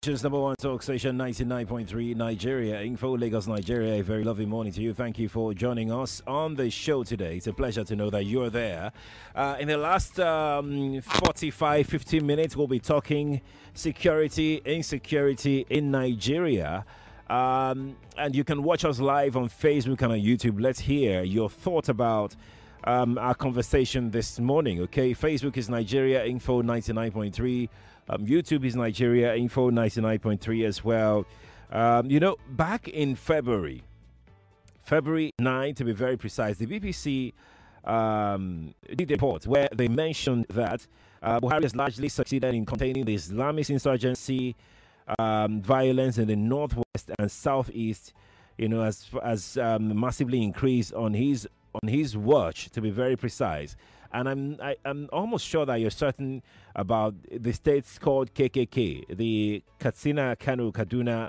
Just number one talk station 99.3 Nigeria Info Lagos Nigeria. A very lovely morning to you. Thank you for joining us on the show today. It's a pleasure to know that you're there. In the last 45 15 minutes we'll be talking security, insecurity in Nigeria. And you can watch us live on Facebook and on YouTube. Let's hear your thoughts about our conversation this morning. Okay, Facebook is Nigeria Info 99.3. YouTube is Nigeria Info 99.3 as well. Back in February 9 to be very precise, the BBC did a report where they mentioned that Buhari has largely succeeded in containing the Islamist insurgency violence in the northwest and southeast, as massively increased on his watch, to be very precise. And I'm almost sure that you're certain about the states called KKK, the Katsina, Kanu, Kaduna.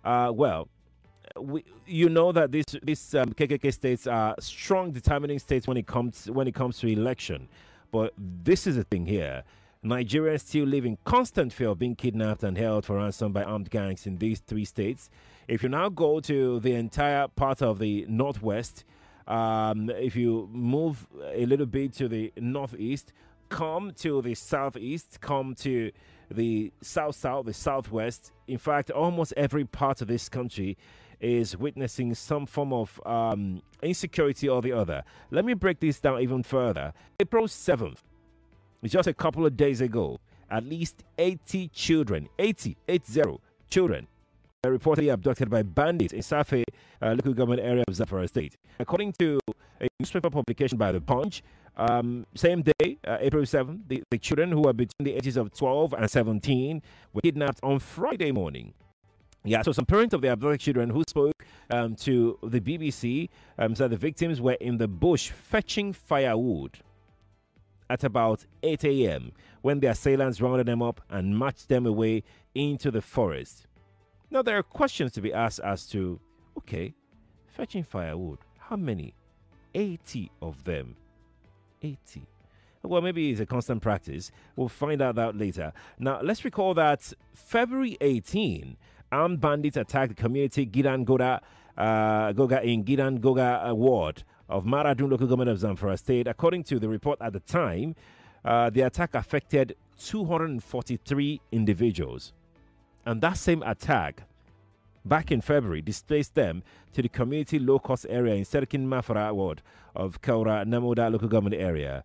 That these KKK states are strong, determining states when it comes to election. But this is the thing here: Nigerians still live in constant fear of being kidnapped and held for ransom by armed gangs in these three states. If you now go to the entire part of the northwest, if you move a little bit to the northeast, come to the southeast, come to the south, the southwest. In fact, almost every part of this country is witnessing some form of insecurity or the other. Let me break this down even further. April 7th, just a couple of days ago, at least 80 children, 80 children, are reportedly abducted by bandits in Safe, local government area of Zamfara State. According to a newspaper publication by The Punch, same day, April 7th, the children who are between the ages of 12 and 17 were kidnapped on Friday morning. Yeah, so some parents of the abducted children who spoke to the BBC said the victims were in the bush fetching firewood at about 8 a.m. when the assailants rounded them up and marched them away into the forest. Now, there are questions to be asked as to, okay, fetching firewood, how many? 80 of them. 80. Well, maybe it's a constant practice. We'll find out that later. Now, let's recall that February 18, armed bandits attacked the community Goga in Gidan Goga ward of Maradun local government of Zamfara State. According to the report at the time, the attack affected 243 individuals. And that same attack back in February displaced them to the community low-cost area in Serkin Mafara ward of Kaura Namoda local government area.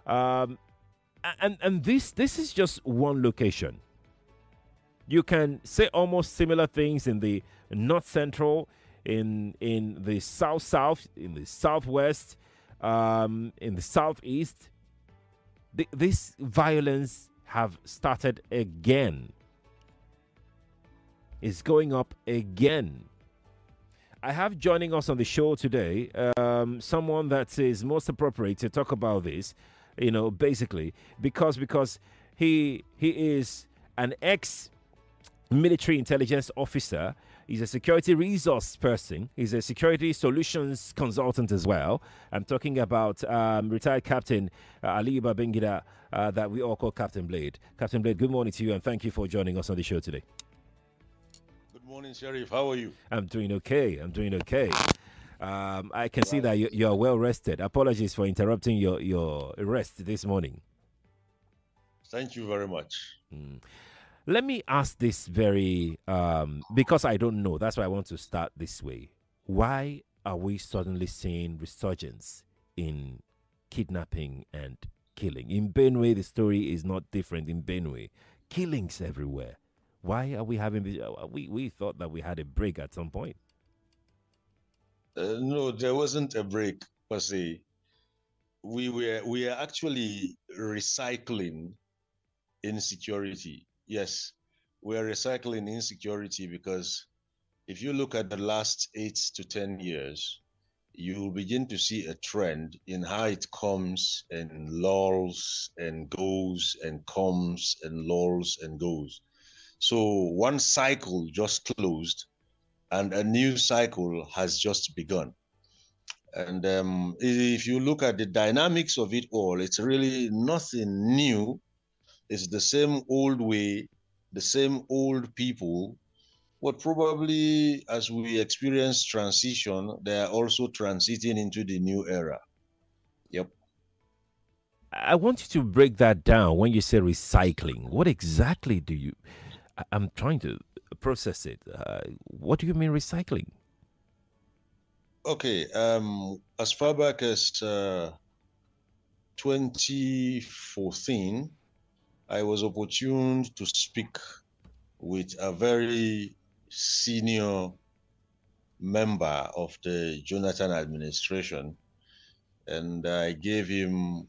And this is just one location. You can say almost similar things in the north central, in the south, in the southwest, in the southeast. This violence have started again. Is going up again. I have joining us on the show today someone that is most appropriate to talk about this, basically because he is an ex-military intelligence officer. He's a security resource person. He's a security solutions consultant as well. I'm talking about retired Captain Ali Babangida that we all call Captain Blade. Captain Blade, good morning to you and thank you for joining us on the show today. Good morning, Sheriff. How are you? I'm doing okay. I can see that you're well rested. Apologies for interrupting your rest this morning. Thank you very much. Let me ask this because I don't know. That's why I want to start this way. Why are we suddenly seeing resurgence in kidnapping and killing? In Benue, the story is not different. In Benue, killings everywhere. Why are we having this? We thought that we had a break at some point. No, there wasn't a break per se. We are actually recycling insecurity. Yes, we are recycling insecurity because if you look at the last 8 to 10 years, you will begin to see a trend in how it comes and lulls and goes and comes and lulls and goes. So one cycle just closed and a new cycle has just begun. And if you look at the dynamics of it all, it's really nothing new. It's the same old way the same old people, but probably as we experience transition, they are also transiting into the new era. Yep. I want you to break that down. When you say recycling, what exactly do you? I'm trying to process it. What do you mean recycling? Okay. As far back as 2014, I was opportuned to speak with a very senior member of the Jonathan administration, and I gave him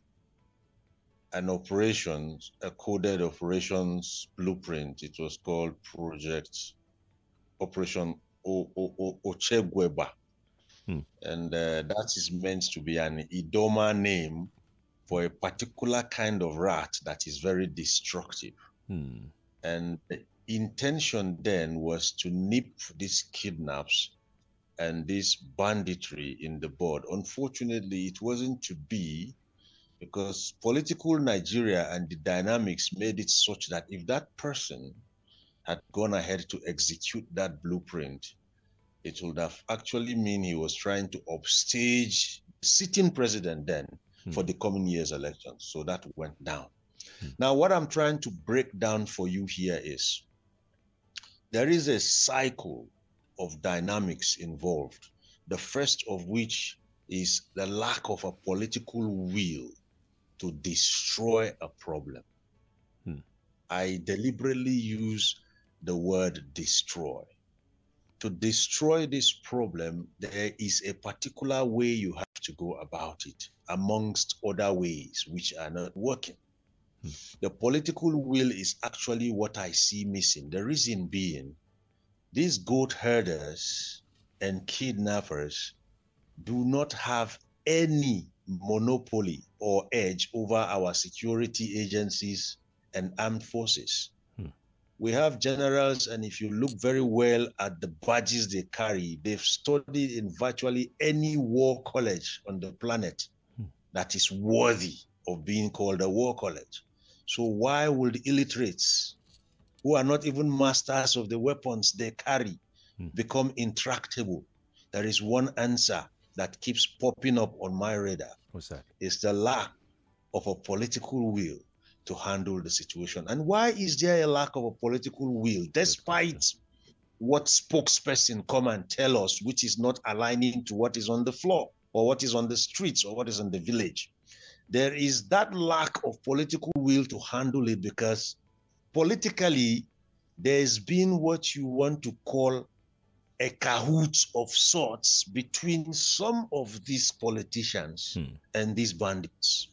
an operations, a coded operations blueprint. It was called Project Operation Ochegweba. And that is meant to be an Idoma name for a particular kind of rat that is very destructive. And the intention then was to nip these kidnaps and this banditry in the bud. Unfortunately, it wasn't to be, because political Nigeria and the dynamics made it such that if that person had gone ahead to execute that blueprint, it would have actually mean he was trying to upstage the sitting president then for the coming year's elections. So that went down. Now, what I'm trying to break down for you here is there is a cycle of dynamics involved, the first of which is the lack of a political will to destroy a problem. I deliberately use the word destroy. To destroy this problem, there is a particular way you have to go about it, amongst other ways which are not working. The political will is actually what I see missing. The reason being, these goat herders and kidnappers do not have any monopoly or edge over our security agencies and armed forces. We have generals, and if you look very well at the badges they carry, they've studied in virtually any war college on the planet that is worthy of being called a war college. So why would illiterates, who are not even masters of the weapons they carry, become intractable? There is one answer that keeps popping up on my radar. What's that? It's the lack of a political will to handle the situation. And why is there a lack of a political will, despite what spokesperson come and tell us, which is not aligning to what is on the floor or what is on the streets or what is in the village? There is that lack of political will to handle it because politically, there's been what you want to call a cahoot of sorts between some of these politicians and these bandits.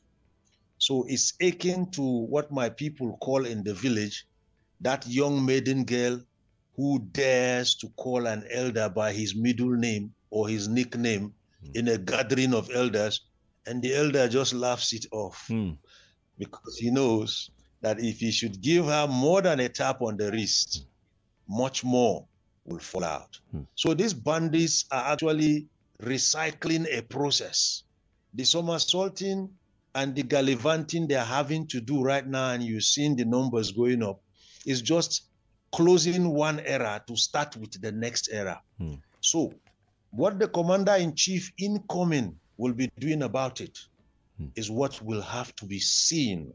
So it's akin to what my people call in the village, that young maiden girl who dares to call an elder by his middle name or his nickname in a gathering of elders, and the elder just laughs it off because he knows that if he should give her more than a tap on the wrist, much more will fall out. So these bandits are actually recycling a process. The somersaulting and the gallivanting they're having to do right now, and you're seeing the numbers going up, is just closing one era to start with the next era. So what the commander-in-chief incoming will be doing about it is what will have to be seen.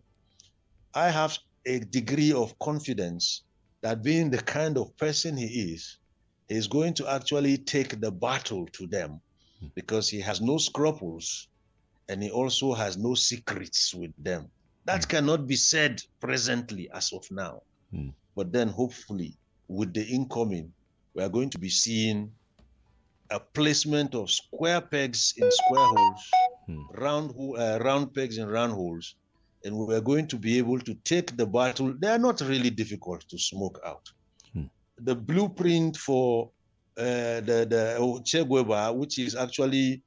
I have a degree of confidence that, being the kind of person he is going to actually take the battle to them because he has no scruples and he also has no secrets with them. That cannot be said presently as of now. But then hopefully with the incoming, we are going to be seeing a placement of square pegs in square holes, round pegs in round holes, and we are going to be able to take the battle. They are not really difficult to smoke out. The blueprint for the Ochegweba, which is actually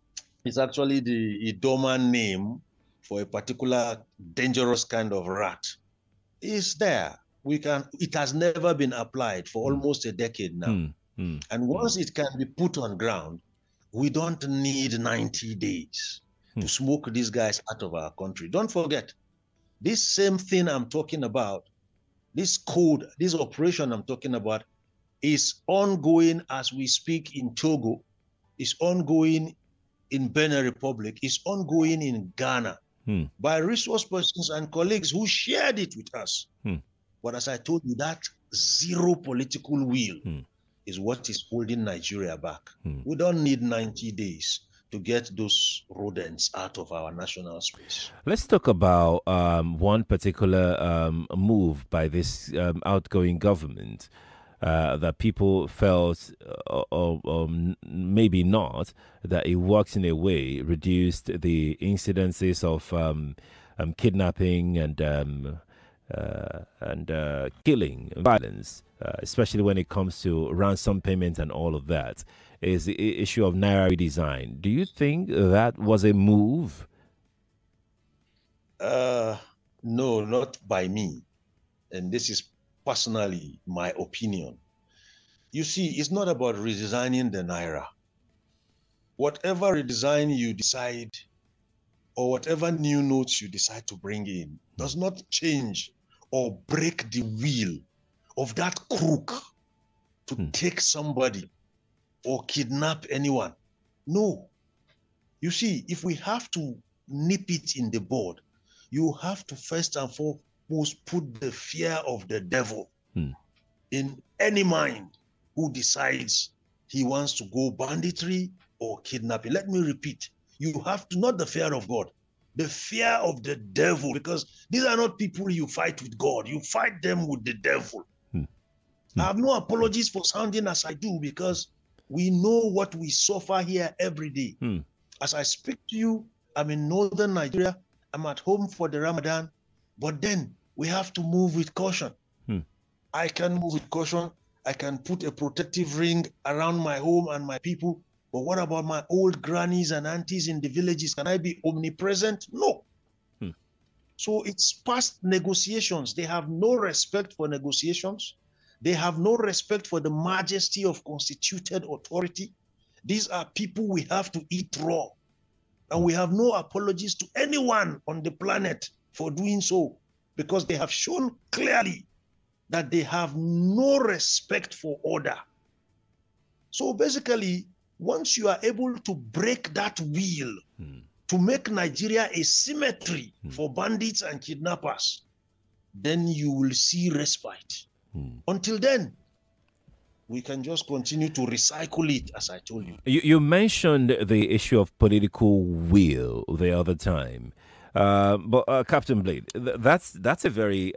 the Idoma name for a particular dangerous kind of rat, is there. It has never been applied for almost a decade now. And once it can be put on ground, we don't need 90 days to smoke these guys out of our country. Don't forget, this same thing I'm talking about This code, this operation I'm talking about, is ongoing as we speak in Togo, is ongoing in Benin Republic, is ongoing in Ghana by resource persons and colleagues who shared it with us. But as I told you, that zero political will is what is holding Nigeria back. We don't need 90 days to get those rodents out of our national space. Let's talk about one particular move by this outgoing government that people felt, or maybe not, that it works in a way, reduced the incidences of kidnapping and killing, violence, especially when it comes to ransom payment and all of that, is the issue of Naira redesign. Do you think that was a move? No, not by me. And this is personally my opinion. You see, it's not about redesigning the Naira. Whatever redesign you decide, or whatever new notes you decide to bring in, does not change or break the will of that crook to take somebody or kidnap anyone. No. You see, if we have to nip it in the bud, you have to first and foremost put the fear of the devil in any mind who decides he wants to go banditry or kidnapping. Let me repeat, you have to, not the fear of God, the fear of the devil, because these are not people you fight with God. You fight them with the devil. I have no apologies for sounding as I do, because we know what we suffer here every day. As I speak to you, I'm in northern Nigeria. I'm at home for the Ramadan, but then we have to move with caution. I can move with caution. I can put a protective ring around my home and my people. But what about my old grannies and aunties in the villages? Can I be omnipresent? No. So it's past negotiations. They have no respect for negotiations. They have no respect for the majesty of constituted authority. These are people we have to eat raw. And we have no apologies to anyone on the planet for doing so, because they have shown clearly that they have no respect for order. So basically, once you are able to break that wheel to make Nigeria a cemetery for bandits and kidnappers, then you will see respite. Until then, we can just continue to recycle it, as I told you. You mentioned the issue of political will the other time. But Captain Blade, that's a very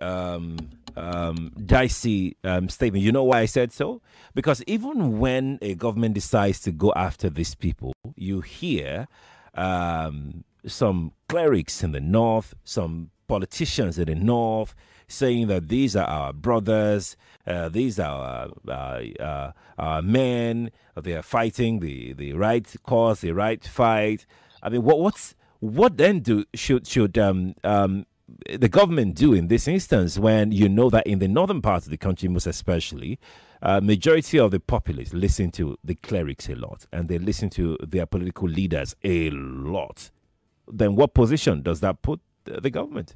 dicey statement. You know why I said so? Because even when a government decides to go after these people, you hear some clerics in the north, some politicians in the north saying that these are our brothers, these are our men, they are fighting the right cause, the right fight. I mean, what then should the government do in this instance, when you know that in the northern parts of the country, most especially, majority of the populace listen to the clerics a lot, and they listen to their political leaders a lot? Then what position does that put the government?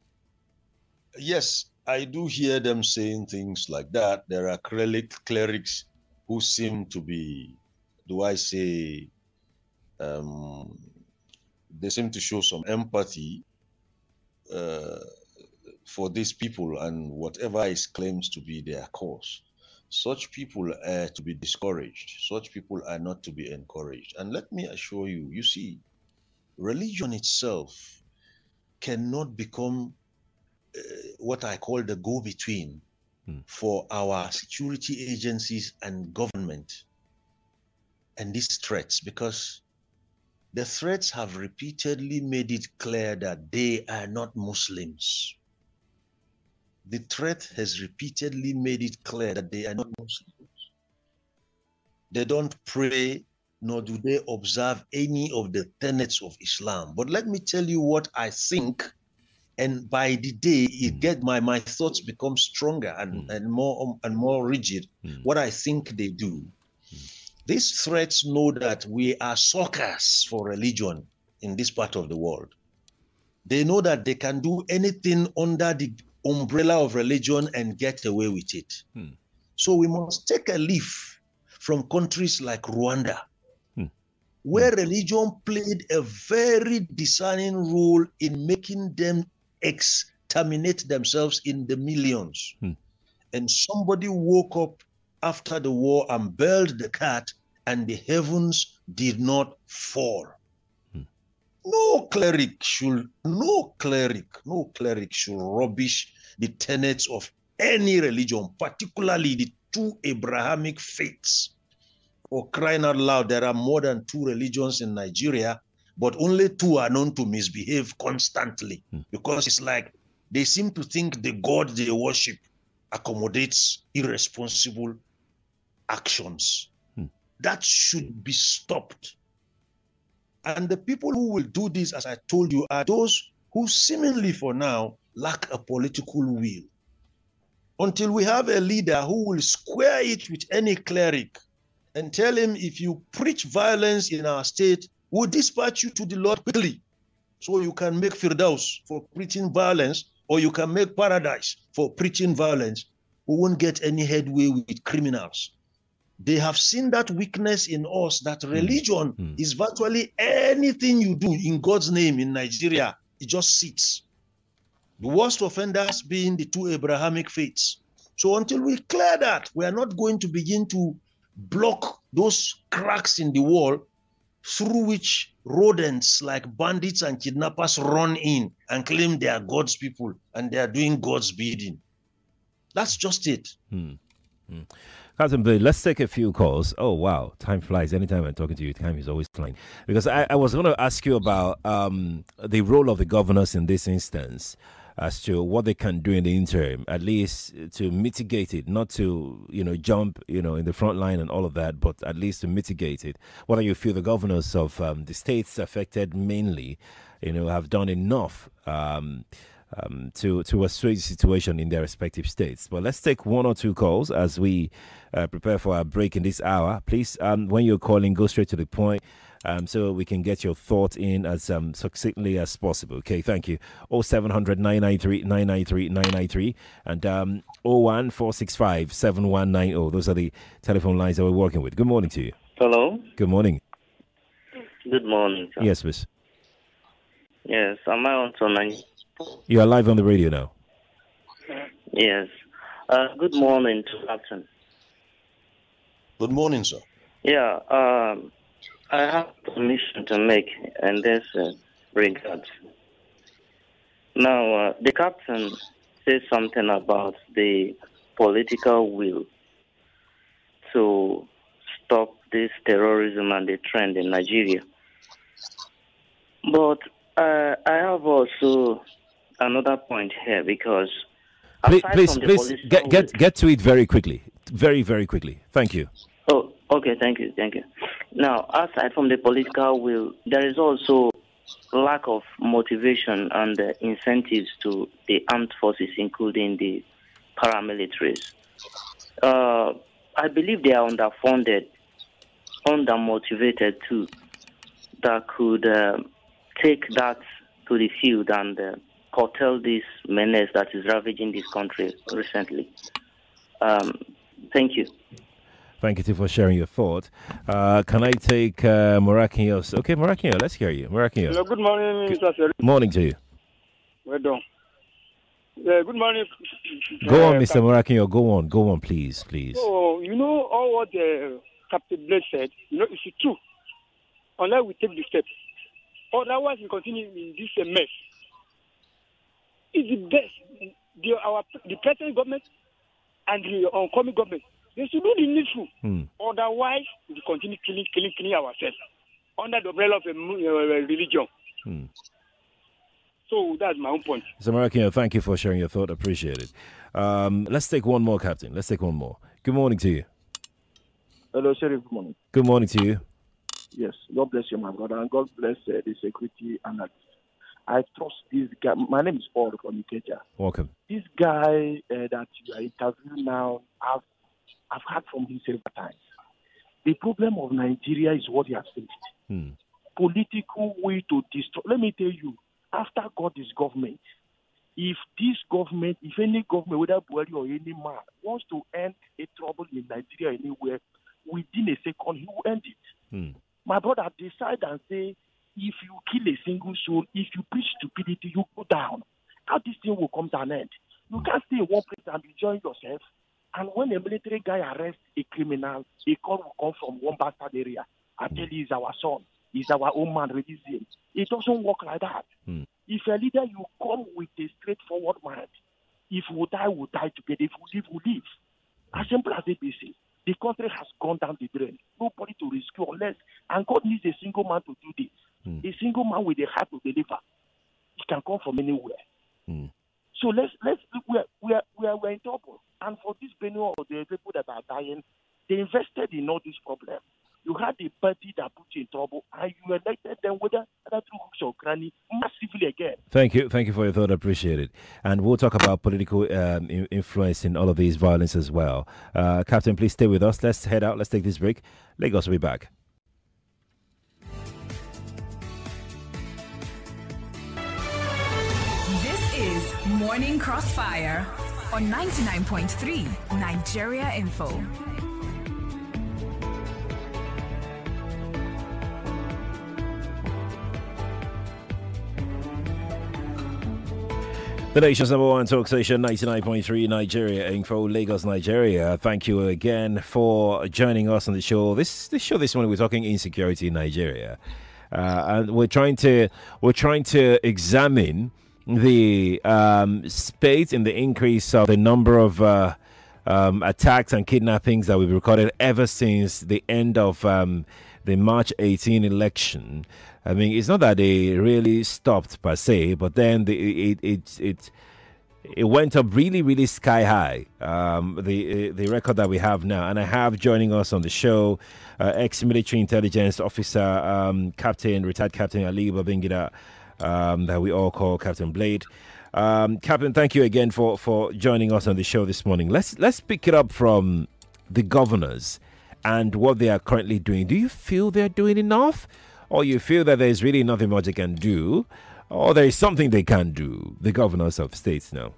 Yes, I do hear them saying things like that. There are clerics who seem to be, they seem to show some empathy for these people and whatever is claims to be their cause. Such people are to be discouraged. Such people are not to be encouraged. And let me assure you, you see, religion itself cannot become what I call the go-between for our security agencies and government and these threats, because the threats have repeatedly made it clear that they are not Muslims. The threat has repeatedly made it clear that they are not Muslims. They don't pray, nor do they observe any of the tenets of Islam. But let me tell you what I think, and by the day my thoughts become stronger and more rigid. What I think they do. These threats know that we are suckers for religion in this part of the world. They know that they can do anything under the umbrella of religion and get away with it. So we must take a leaf from countries like Rwanda, where religion played a very discerning role in making them exterminate themselves in the millions. And somebody woke up after the war and bailed the cat, and the heavens did not fall. No cleric should rubbish the tenets of any religion, particularly the two Abrahamic faiths. For crying out loud, there are more than 2 religions in Nigeria, but only 2 are known to misbehave constantly, because it's like they seem to think the God they worship accommodates irresponsible actions. That should be stopped. And the people who will do this, as I told you, are those who seemingly for now lack a political will. Until we have a leader who will square it with any cleric and tell him, if you preach violence in our state, we'll dispatch you to the Lord quickly. So you can make Firdaus for preaching violence, or you can make paradise for preaching violence. We won't get any headway with criminals. They have seen that weakness in us, that religion is virtually anything you do in God's name in Nigeria, it just sits. The worst offenders being the 2 Abrahamic faiths. So until we clear that, we are not going to begin to block those cracks in the wall through which rodents like bandits and kidnappers run in and claim they are God's people and they are doing God's bidding. That's just it. Cousin Billy, let's take a few calls. Oh, wow. Time flies. Anytime I'm talking to you, time is always flying. Because I was going to ask you about the role of the governors in this instance, as to what they can do in the interim, at least to mitigate it, not to, jump, in the front line and all of that, but at least to mitigate it. Whether you feel the governors of the states affected mainly, have done enough to assuage the situation in their respective states. But let's take 1 or 2 calls as we prepare for our break in this hour. Please, when you're calling, go straight to the point, so we can get your thoughts in as succinctly as possible. Okay, thank you. 0700 993 993 993 and 01465 7190. Those are the telephone lines that we're working with. Good morning to you. Hello. Good morning. Good morning, sir. Yes, miss. Yes, am I on tonight? You are live on the radio now. Yes. Good morning to Captain. Good morning, sir. Yeah, I have a permission to make in this regard. Now, the captain said something about the political will to stop this terrorism and the trend in Nigeria. But I have also another point here, because please get to it very quickly. Very, very quickly. Thank you. Oh, okay. Thank you. Now, aside from the political will, there is also lack of motivation and incentives to the armed forces, including the paramilitaries. I believe they are underfunded, undermotivated too, that could take that to the field and curtail this menace that is ravaging this country recently. Thank you. Thank you too for sharing your thought. Can I take Morakios? Okay, Morakios, let's hear you. Morakios. Hello, good morning, Mr. Seri. Morning to you. Well done. Good morning. Go on, Mr. Morakios. Go on, please. So, all what Captain Blake said, it's true. Unless we take the steps. Otherwise, we continue in this mess. It's the best. The present government and the oncoming government, they should do the needful. Otherwise, we continue killing ourselves under the umbrella of a religion. So that's my own point. Mr. Morakios, thank you for sharing your thought. Appreciate it. Let's take one more, Captain. Let's take one more. Good morning to you. Hello, Sheriff. Good morning. Good morning to you. Yes, God bless you, my brother, and God bless the security analyst. I trust this guy. My name is Paul from Ikeja. Welcome. This guy that you are interviewing now, I've heard from him several times. The problem of Nigeria is what he has faced. Political way to destroy. Let me tell you, after God is government, if this government, if any government, whether Buhari or any man, wants to end a trouble in Nigeria anywhere, within a second, he will end it. My brother, decide and say, if you kill a single soul, if you preach stupidity, you go down. How this thing will come to an end? You can't stay in one place and enjoy yourself. And when a military guy arrests a criminal, a call will come from one bastard area. I tell you, he's our son. He's our own man, release him. It doesn't work like that. If a leader, you come with a straightforward mind. If we die, we die together. If we live, we live. As simple as ABC. The country has gone down the drain. Nobody to rescue unless, and God needs a single man to do this. A single man with a heart to deliver. He can come from anywhere. So we're in trouble. And for this Benue or the people that are dying, they invested in all these problems. You had the party that put you in trouble, and you elected them whether through hooks or cranny massively again. Thank you for your thought. Appreciate it. And we'll talk about political influence in all of these violence as well. Captain, please stay with us. Let's head out. Let's take this break. Lagos will be back. This is Morning Crossfire on 99.3 Nigeria Info. The nation's number one talk station, 99.3 Nigeria Info, Lagos, Nigeria. Thank you again for joining us on the show. This morning we're talking insecurity in Nigeria, and we're trying to examine the spate in the increase of the number of attacks and kidnappings that we've recorded ever since the end of the March 18 election. I mean, it's not that they really stopped per se, but then it went up really, really sky high. The record that we have now, and I have joining us on the show, ex-military intelligence officer, retired Captain Ali Babangida, that we all call Captain Blade. Captain, thank you again for joining us on the show this morning. Let's pick it up from the governors and what they are currently doing. Do you feel they're doing enough? Or you feel that there's really nothing much they can do, or there is something they can do, the governors of states now?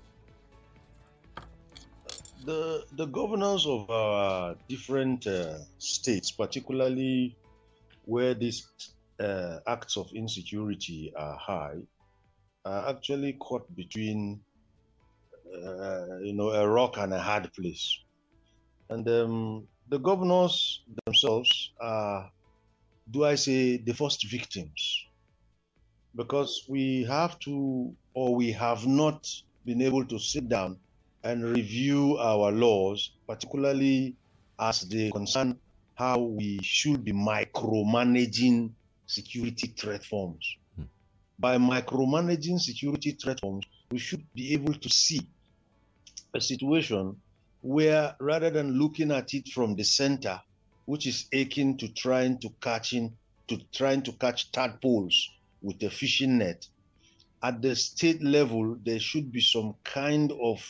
The governors of our different states, particularly where these acts of insecurity are high, are actually caught between a rock and a hard place. And the governors themselves are, do I say, the first victims, because we have not been able to sit down and review our laws, particularly as they concern how we should be micromanaging security threat forms. By micromanaging security threat forms, we should be able to see a situation where, rather than looking at it from the center, which is akin to trying to catch tadpoles with a fishing net, at the state level, there should be some kind of,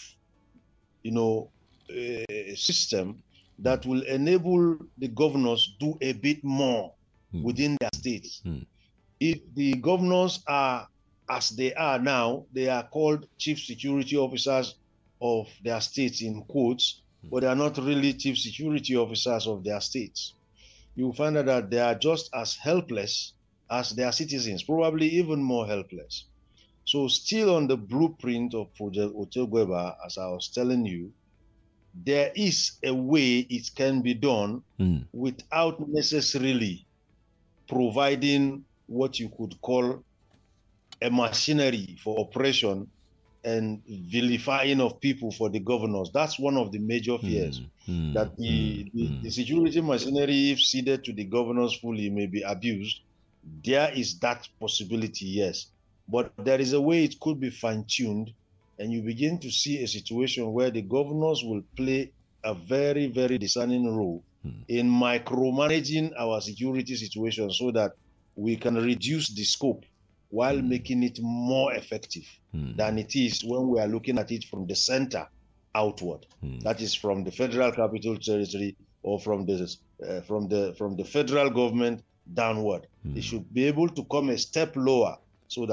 system that will enable the governors do a bit more within their states. If the governors are, as they are now, they are called chief security officers of their states in quotes, but they are not really chief security officers of their states. You will find out that they are just as helpless as their citizens, probably even more helpless. So still on the blueprint of Project Otegweba, as I was telling you, there is a way it can be done without necessarily providing what you could call a machinery for oppression and vilifying of people for the governors. That's one of the major fears, that the security machinery, if ceded to the governors fully, may be abused. There is that possibility, yes. But there is a way it could be fine-tuned, and you begin to see a situation where the governors will play a very, very discerning role in micromanaging our security situation so that we can reduce the scope while making it more effective than it is when we are looking at it from the center outward. That is from the Federal Capital Territory or from the federal government downward. They should be able to come a step lower so that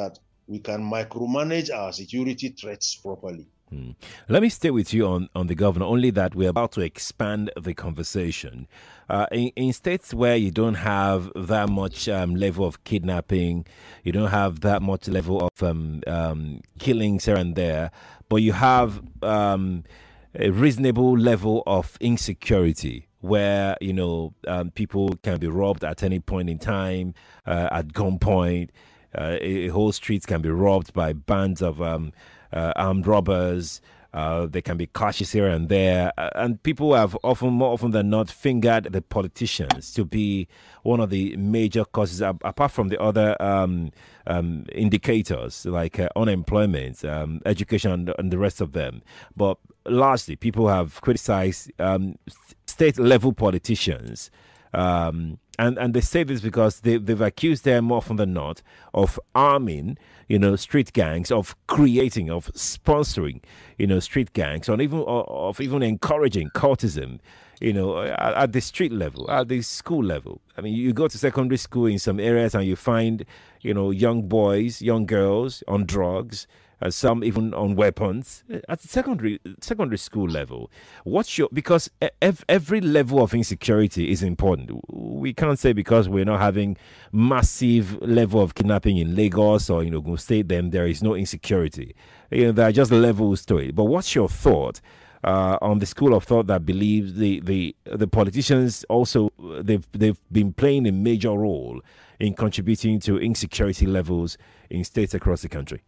we can micromanage our security threats properly. Let me stay with you on the governor, only that we're about to expand the conversation. In states where you don't have that much level of kidnapping, you don't have that much level of killings here and there, but you have a reasonable level of insecurity where, people can be robbed at any point in time, at gunpoint. A whole street can be robbed by bands of armed robbers. There can be clashes here and there, and people have more often than not fingered the politicians to be one of the major causes, apart from the other indicators like unemployment, education, and the rest of them. But largely, people have criticized state-level politicians. And they say this because they've accused them more often than not of arming, street gangs, of creating, of sponsoring, street gangs, or even encouraging cultism, at the street level, at the school level. I mean, you go to secondary school in some areas and you find, young boys, young girls on drugs, some even on weapons at the secondary school level. Because every level of insecurity is important. We can't say because we're not having massive level of kidnapping in Lagos or Ogun State, then there is no insecurity. There are just levels to it. But what's your thought on the school of thought that believes the politicians also they've been playing a major role in contributing to insecurity levels in states across the country?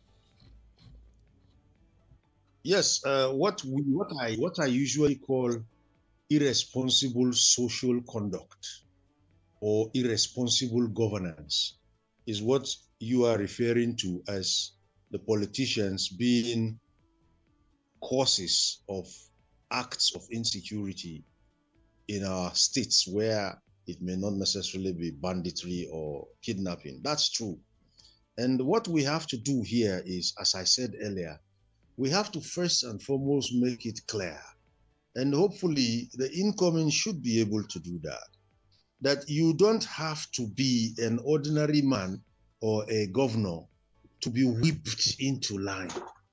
Yes, what I usually call irresponsible social conduct or irresponsible governance is what you are referring to as the politicians being causes of acts of insecurity in our states where it may not necessarily be banditry or kidnapping. That's true. And what we have to do here is, as I said earlier, we have to first and foremost make it clear, and hopefully the incoming should be able to do that you don't have to be an ordinary man or a governor to be whipped into line.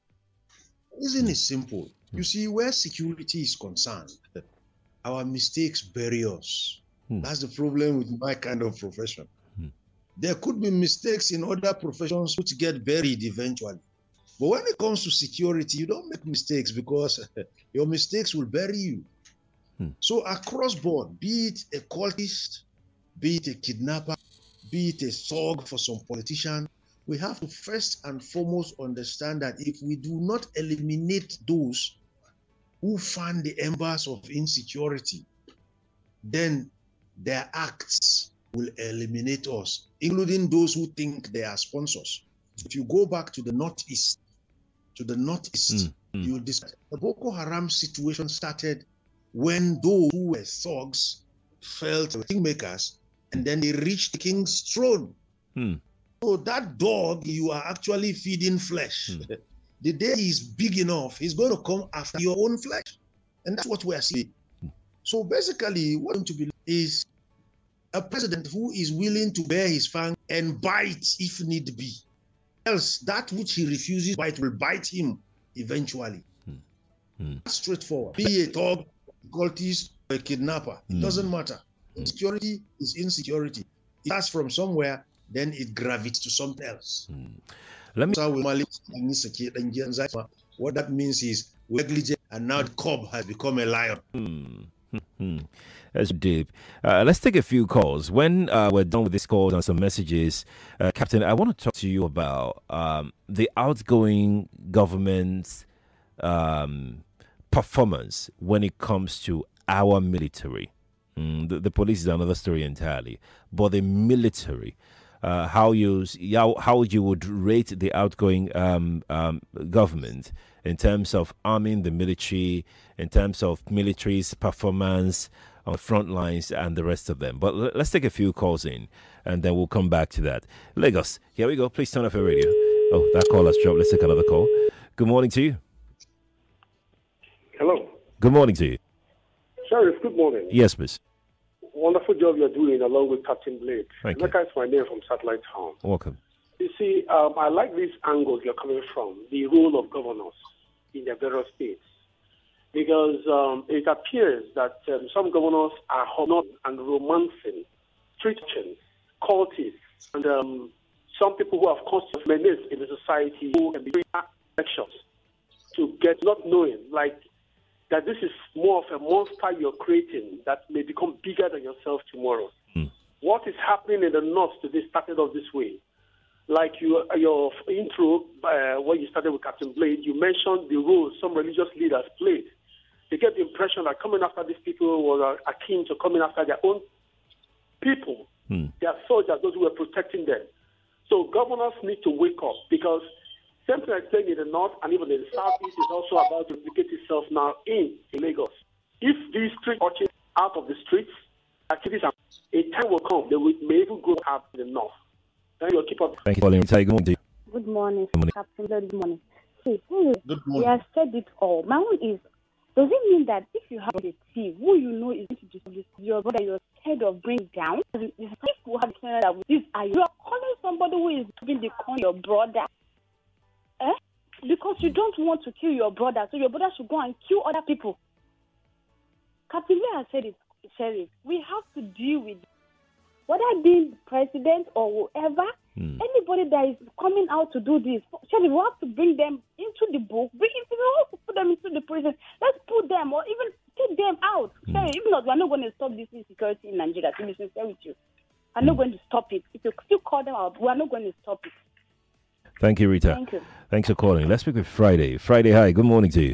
Isn't it simple? You see, where security is concerned, our mistakes bury us. That's the problem with my kind of profession. There could be mistakes in other professions which get buried eventually. But when it comes to security, you don't make mistakes because your mistakes will bury you. So across board, be it a cultist, be it a kidnapper, be it a thug for some politician, we have to first and foremost understand that if we do not eliminate those who fan the embers of insecurity, then their acts will eliminate us, including those who think they are sponsors. If you go back to the Northeast, you will discover the Boko Haram situation started when those who were thugs felt kingmakers, and then they reached the king's throne. So that dog, you are actually feeding flesh. The day he's big enough, he's going to come after your own flesh. And that's what we are seeing. So basically, what I'm to be is a president who is willing to bear his fang and bite if need be. Else, that which he refuses to bite will bite him eventually. That's straightforward. Be a thug, cultist, or a kidnapper. It doesn't matter. Insecurity is insecurity. It starts from somewhere, then it gravitates to something else. What that means is we're negligent, and now the cub has become a lion. That's deep. Let's take a few calls. When we're done with this call and some messages, Captain, I want to talk to you about the outgoing government's performance when it comes to our military. The police is another story entirely, but the military, how you would rate the outgoing government in terms of arming the military, in terms of military's performance on front lines and the rest of them. But let's take a few calls in, and then we'll come back to that. Lagos, here we go. Please turn off your radio. Oh, that call has dropped. Let's take another call. Good morning to you. Hello. Good morning to you. Sheriff, good morning. Yes, miss. Wonderful job you're doing along with Captain Blake. Thank you. That's my name from Satellite Town. Welcome. You see, I like these angles you're coming from, the role of governors in their various states, because it appears that some governors are not and romancing street urchins, cultists, and some people who have caused menace in the society who can be doing actions to get not knowing, like that this is more of a monster you're creating that may become bigger than yourself tomorrow. What is happening in the north today started off this way. Like your intro, when you started with Captain Blade, you mentioned the role some religious leaders played. They get the impression that coming after these people was akin to coming after their own people, their soldiers, those who were protecting them. So governors need to wake up, because same thing I'm saying in the north and even in the southeast is also about to replicate itself now in Lagos. If these street urchins out of the streets, activities, a time will come they may even grow up in the north. Then you'll keep up. Thank you, Pauline. Good morning. Good morning, Captain. Good morning. See, Good morning. we have said it all. My own is, does it mean that if you have a team who you know is going to do your brother, you're scared of bringing down? If you have a that with this, you are calling somebody who is giving the con your brother, because you don't want to kill your brother, so your brother should go and kill other people. Captain Lee has said it, Sheriff. We have to deal with whether being president or whoever, anybody that is coming out to do this, Sheriff, we have to bring them into the book, put them into the prison. Let's put them or even take them out. Sheriff, if not, we're not going to stop this insecurity in Nigeria, to be sincere with you. I'm not going to stop it. If you still call them out, we're not going to stop it. Thank you, Rita. Thank you. Thanks for calling. Let's speak with Friday. Friday, hi. Good morning to you.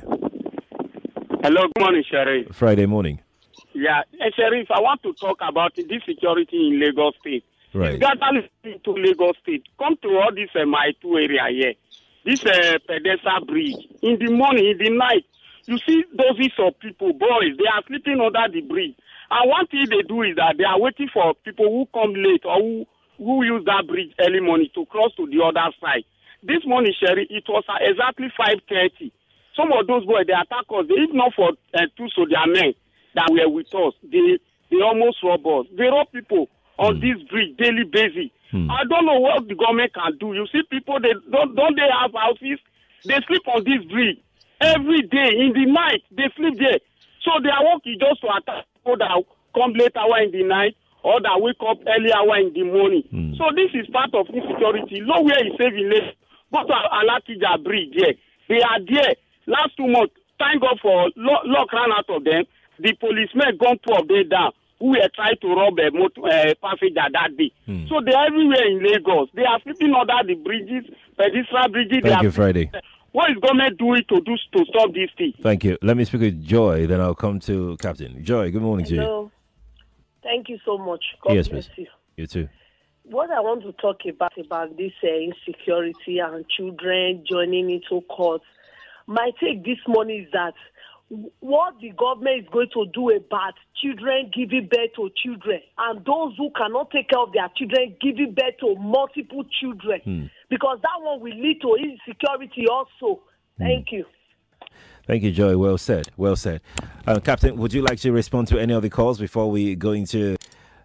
Hello, good morning, Sheriff. Friday morning. Yeah, Sheriff, I want to talk about this security in Lagos State. Right. Gather to Lagos State. Come to all this my two area here. This Pedesa Bridge. In the morning, in the night, you see dozens of people, boys, they are sleeping under the bridge. And one thing they do is that they are waiting for people who come late or who use that bridge early morning to cross to the other side. This morning, Sheriff, it was exactly 5:30. Some of those boys, they attack us. If not for two soldier men that were with us, they almost rob us. They rob people on this bridge daily basis. I don't know what the government can do. You see people, they don't they have houses? They sleep on this bridge every day in the night. They sleep there. So their work is just to attack people that come late hour in the night or that wake up early hour in the morning. So this is part of insecurity. Nowhere is saving less. Go to Alakija Bridge there. They are there. Last 2 months, thank God for luck ran out of them. The policemen gone 2 of them down who were trying to rob a passenger that day. So they are everywhere in Lagos. They are sleeping under the bridges, pedestrian bridges. Thank you, Friday. What is government doing to stop this thing? Thank you. Let me speak with Joy, then I'll come to Captain. Joy, good morning to you. Hello. Thank you so much. God Yes, bless please. you. You too. What I want to talk about this insecurity and children joining into court. My take this morning is that what the government is going to do about children giving birth to children and those who cannot take care of their children giving birth to multiple children, because that one will lead to insecurity also. Thank you. Thank you, Joy. Well said. Well said. Captain, would you like to respond to any of the calls before we go into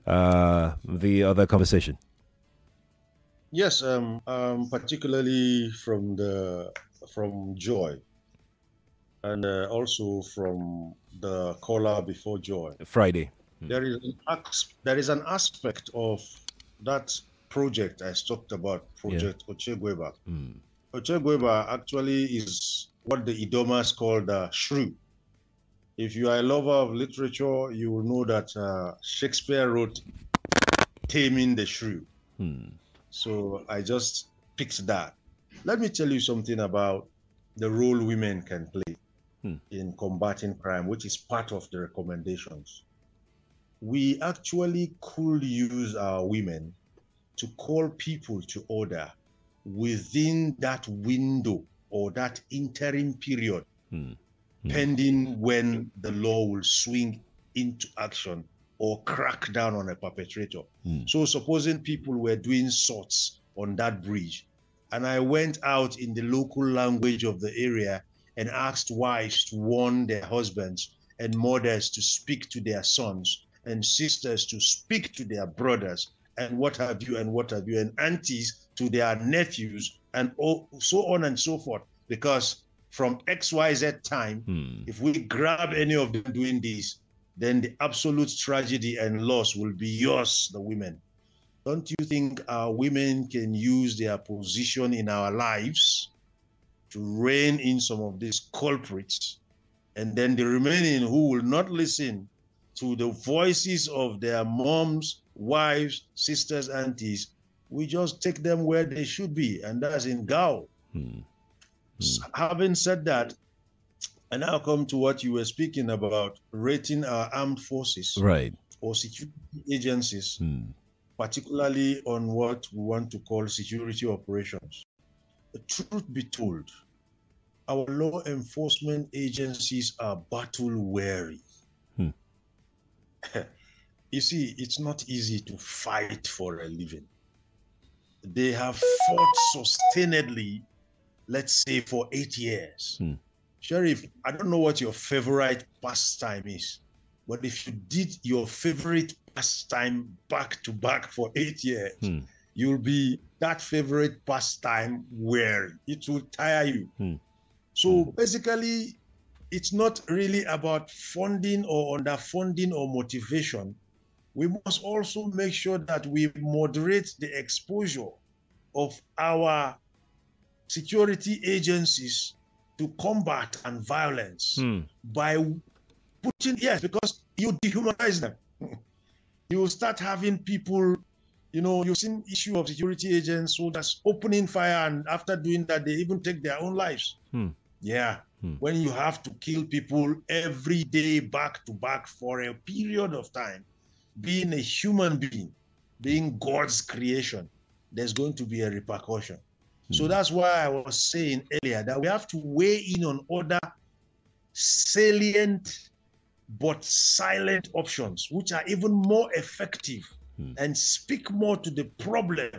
the other conversation? Yes, particularly from Joy, and also from the caller before Joy. Friday. There is an aspect of that project I talked about, Project Ochegweba. Ochegweba actually is what the Idomas call the shrew. If you are a lover of literature, you will know that Shakespeare wrote Taming the Shrew. So I just picked that. Let me tell you something about the role women can play in combating crime, which is part of the recommendations. We actually could use our women to call people to order within that window or that interim period, pending when the law will swing into action or crack down on a perpetrator. So supposing people were doing sorts on that bridge, and I went out in the local language of the area and asked wives to warn their husbands and mothers to speak to their sons and sisters to speak to their brothers and what have you, and aunties to their nephews, and so on and so forth. Because from XYZ time, if we grab any of them doing this, then the absolute tragedy and loss will be yours, the women. Don't you think our women can use their position in our lives to rein in some of these culprits? And then the remaining who will not listen to the voices of their moms, wives, sisters, aunties, we just take them where they should be, and that's in Gao. Having said that, I now come to what you were speaking about, rating our armed forces, right, or security agencies, particularly on what we want to call security operations. The truth be told, our law enforcement agencies are battle weary. You see, it's not easy to fight for a living. They have fought sustainedly, let's say, for 8 years. Sheriff, I don't know what your favorite pastime is, but if you did your favorite pastime back to back for 8 years, you'll be that favorite pastime weary. It will tire you. So basically, it's not really about funding or underfunding or motivation. We must also make sure that we moderate the exposure of our security agencies to combat and violence by putting, yes, because you dehumanize them. You will start having people, you know, you've seen issue of security agents who just opening fire, and after doing that, they even take their own lives. When you have to kill people every day back to back for a period of time, being a human being, being God's creation, there's going to be a repercussion. So that's why I was saying earlier that we have to weigh in on other salient but silent options, which are even more effective and speak more to the problem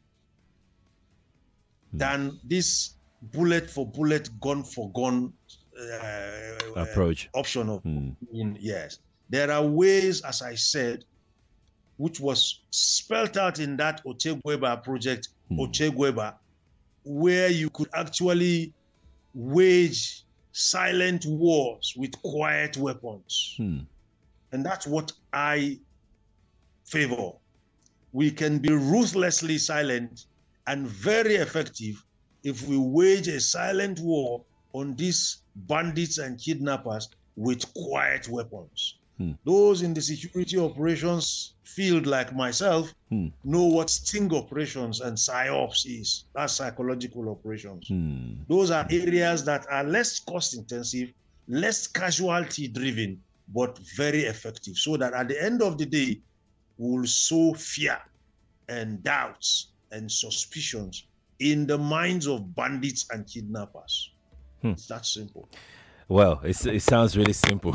than this bullet for bullet, gun for gun approach option of yes. There are ways, as I said, which was spelled out in that Ochegueba project, Ochegueba, where you could actually wage silent wars with quiet weapons. And that's what I favor. We can be ruthlessly silent and very effective if we wage a silent war on these bandits and kidnappers with quiet weapons. Those in the security operations field, like myself, know what sting operations and psyops is. That's psychological operations. Those are areas that are less cost intensive, less casualty driven, but very effective. So that at the end of the day, we will sow fear and doubts and suspicions in the minds of bandits and kidnappers. It's that simple. Well, it sounds really simple.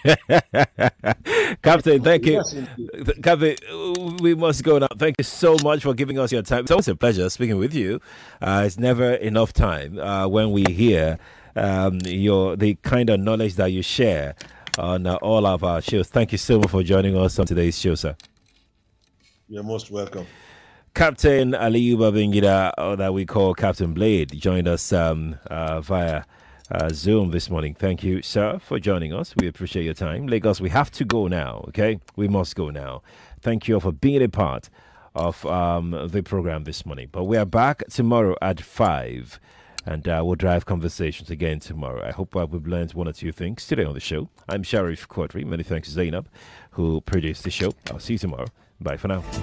Captain, thank you. Captain, we must go now. Thank you so much for giving us your time. It's always a pleasure speaking with you. It's never enough time when we hear the kind of knowledge that you share on all of our shows. Thank you so much for joining us on today's show, sir. You're most welcome. Captain Aliyu Babangida, that we call Captain Blade, joined us via Zoom this morning. Thank you, sir, for joining us. We appreciate your time. Lagos, we have to go now, okay? We must go now. Thank you all for being a part of the program this morning. But we are back tomorrow at 5, and we'll drive conversations again tomorrow. I hope we've learned one or two things today on the show. I'm Sharif Quadri. Many thanks to Zainab, who produced the show. I'll see you tomorrow. Bye for now.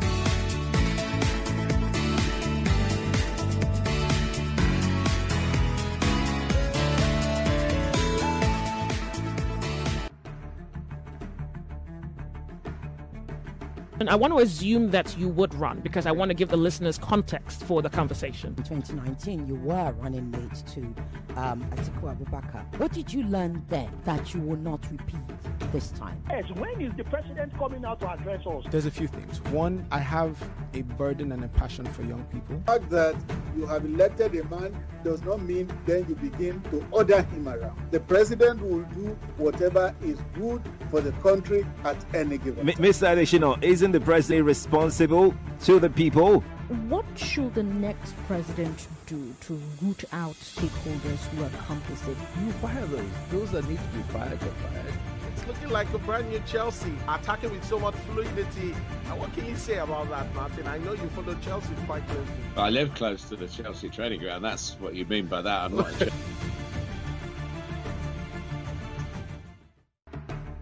And I want to assume that you would run because I want to give the listeners context for the conversation. In 2019, you were running mate to Atiku Abubakar. What did you learn then that you will not repeat this time? Yes, when is the president coming out to address us? There's a few things. One, I have a burden and a passion for young people. The fact that you have elected a man does not mean then you begin to order him around. The president will do whatever is good for the country at any given time. Mr. Adeshino, isn't the president responsible to the people? What should the next president do to root out stakeholders who are complicit? You fire those. Those that need to be fired are fired. It's looking like a brand new Chelsea, attacking with so much fluidity. And what can you say about that, Martin? I know you follow Chelsea quite closely. I live close to the Chelsea training ground. That's what you mean by that. I'm not.